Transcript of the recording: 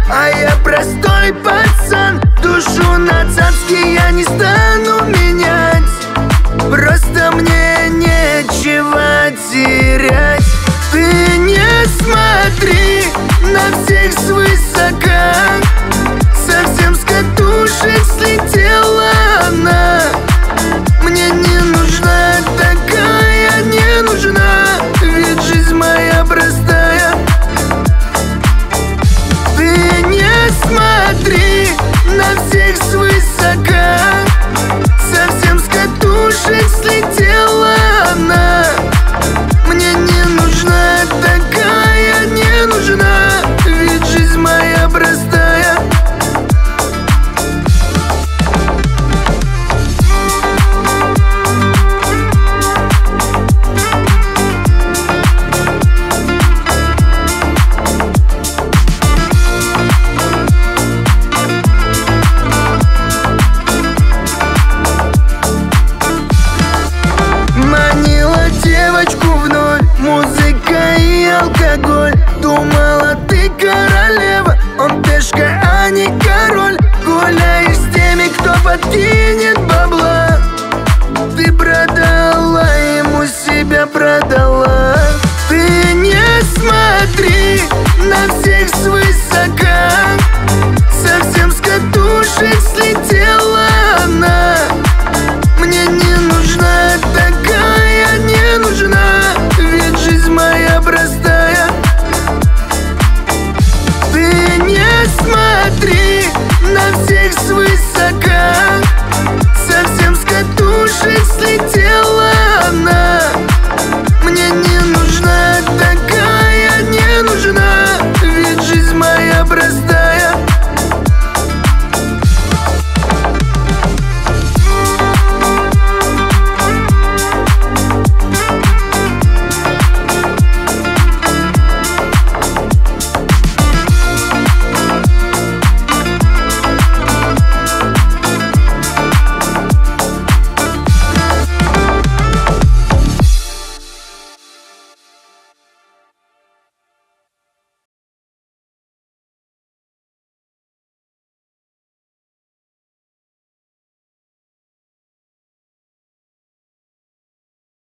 А я простой пацан, душу на цацки я не стану менять. Просто мне нечего терять. Ты не смотри на всех свысока, совсем с катушек слетела она. Мне не нужна такая, не нужна, ведь жизнь моя простая. Ты не смотри на всех свысока, совсем с катушек слетела она. Мне не нужна такая, не нужна, ведь жизнь моя простая. Девочку вновь музыка и алкоголь. Думала, ты королева, он пешка, а не король. Гуляешь с теми, кто подкинет